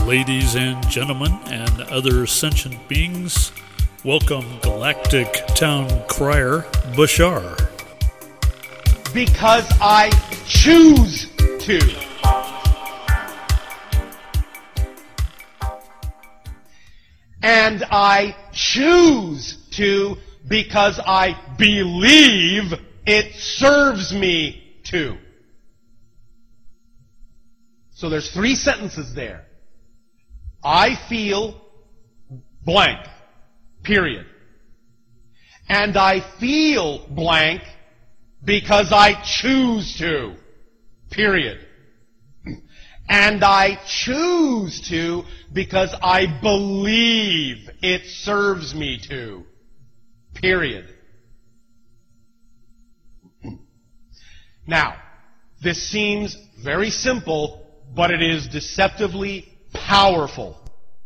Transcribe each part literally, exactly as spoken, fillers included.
ladies and gentlemen, and other sentient beings. Welcome, Galactic Town Crier Bashar. Because I choose to. And I choose to because I believe it serves me to. So there's three sentences there. I feel blank, period. And I feel blank because I choose to, period. And I choose to because I believe it serves me to, period. Now, this seems very simple, but it is deceptively powerful.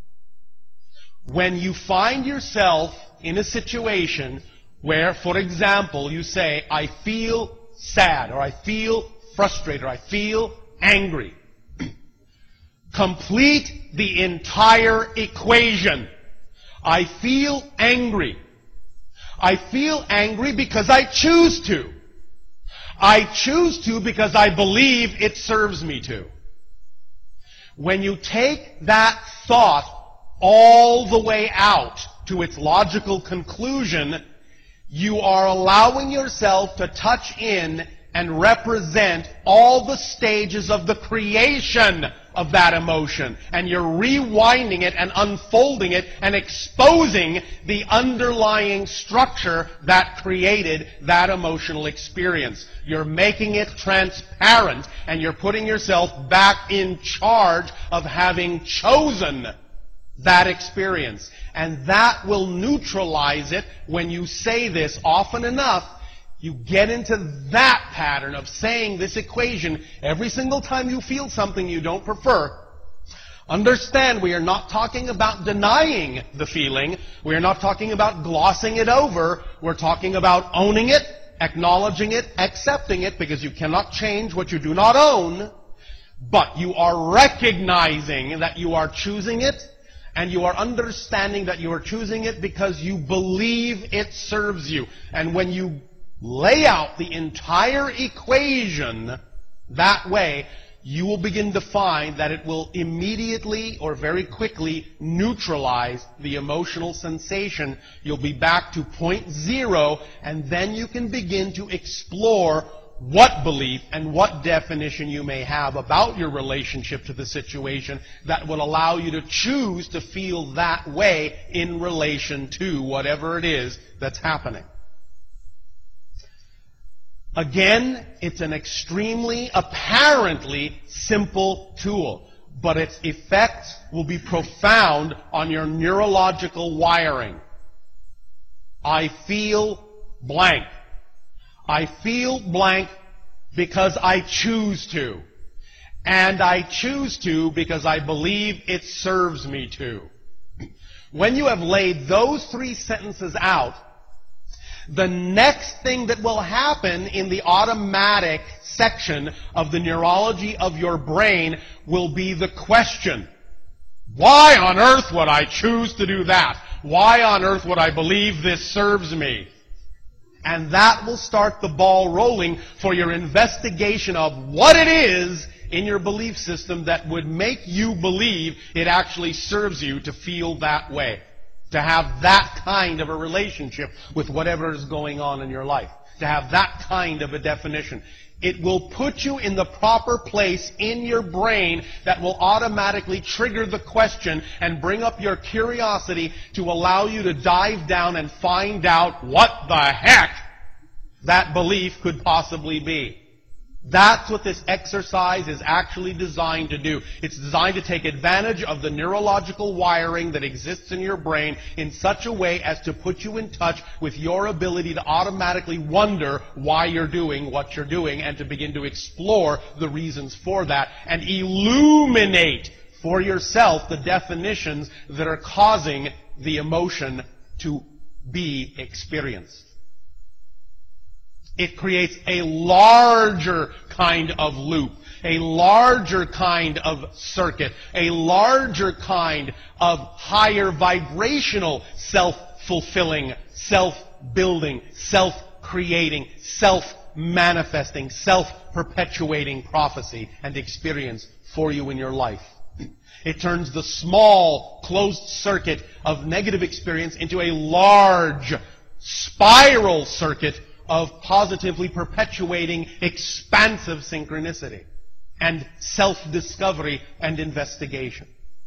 When you find yourself in a situation where, for example, you say, I feel sad, or I feel frustrated, or I feel angry, complete the entire equation. I feel angry. I feel angry because I choose to. I choose to because I believe it serves me to. When you take that thought all the way out to its logical conclusion, you are allowing yourself to touch in and represent all the stages of the creation of that emotion. And you're rewinding it and unfolding it and exposing the underlying structure that created that emotional experience. You're making it transparent, and you're putting yourself back in charge of having chosen that experience. And that will neutralize it. When you say this often enough, you get into that pattern of saying this equation every single time you feel something you don't prefer. Understand, we are not talking about denying the feeling. We are not talking about glossing it over. We're talking about owning it, acknowledging it, accepting it, because you cannot change what you do not own. But you are recognizing that you are choosing it, and you are understanding that you are choosing it because you believe it serves you. And when you lay out the entire equation that way, you will begin to find that it will immediately or very quickly neutralize the emotional sensation. You'll be back to point zero, and then you can begin to explore what belief and what definition you may have about your relationship to the situation that will allow you to choose to feel that way in relation to whatever it is that's happening. Again, it's an extremely, apparently simple tool, but its effects will be profound on your neurological wiring. I feel blank. I feel blank because I choose to. And I choose to because I believe it serves me to. When you have laid those three sentences out, the next thing that will happen in the automatic section of the neurology of your brain will be the question, why on earth would I choose to do that? Why on earth would I believe this serves me? And that will start the ball rolling for your investigation of what it is in your belief system that would make you believe it actually serves you to feel that way. To have that kind of a relationship with whatever is going on in your life. To have that kind of a definition. It will put you in the proper place in your brain that will automatically trigger the question and bring up your curiosity to allow you to dive down and find out what the heck that belief could possibly be. That's what this exercise is actually designed to do. It's designed to take advantage of the neurological wiring that exists in your brain in such a way as to put you in touch with your ability to automatically wonder why you're doing what you're doing, and to begin to explore the reasons for that and illuminate for yourself the definitions that are causing the emotion to be experienced. It creates a larger kind of loop, a larger kind of circuit, a larger kind of higher vibrational self-fulfilling, self-building, self-creating, self-manifesting, self-perpetuating prophecy and experience for you in your life. It turns the small, closed circuit of negative experience into a large, spiral circuit of positively perpetuating, expansive synchronicity and self-discovery and investigation.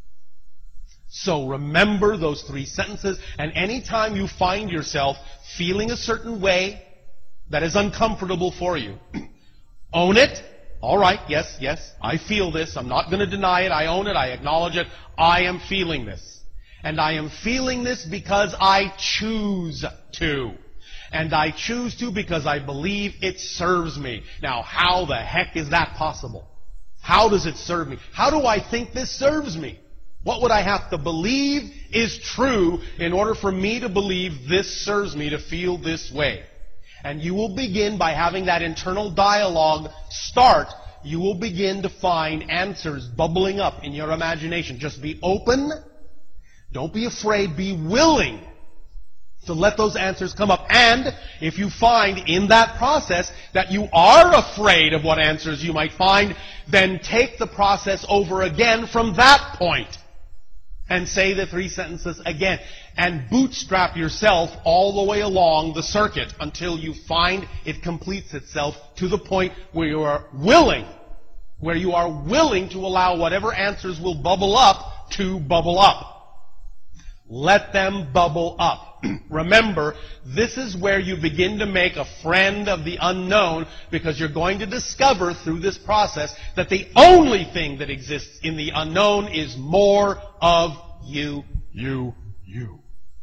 So remember those three sentences, and anytime you find yourself feeling a certain way that is uncomfortable for you, own it. All right, yes, yes, I feel this. I'm not going to deny it. I own it. I acknowledge it. I am feeling this. And I am feeling this because I choose to. And I choose to because I believe it serves me. Now, how the heck is that possible? How does it serve me? How do I think this serves me? What would I have to believe is true in order for me to believe this serves me to feel this way? And you will begin by having that internal dialogue start. You will begin to find answers bubbling up in your imagination. Just be open. Don't be afraid. Be willing to let those answers come up. And if you find in that process that you are afraid of what answers you might find, then take the process over again from that point. And say the three sentences again. And bootstrap yourself all the way along the circuit until you find it completes itself to the point where you are willing, where you are willing to allow whatever answers will bubble up to bubble up. Let them bubble up. Remember, this is where you begin to make a friend of the unknown, because you're going to discover through this process that the only thing that exists in the unknown is more of you, you, you.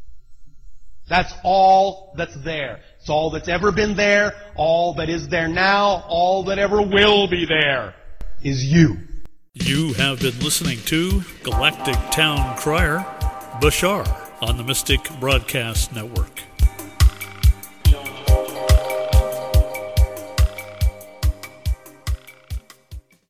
That's all that's there. It's all that's ever been there, all that is there now, all that ever will be there is you. You have been listening to Galactic Town Crier, Bashar, on the Mystic Broadcast Network.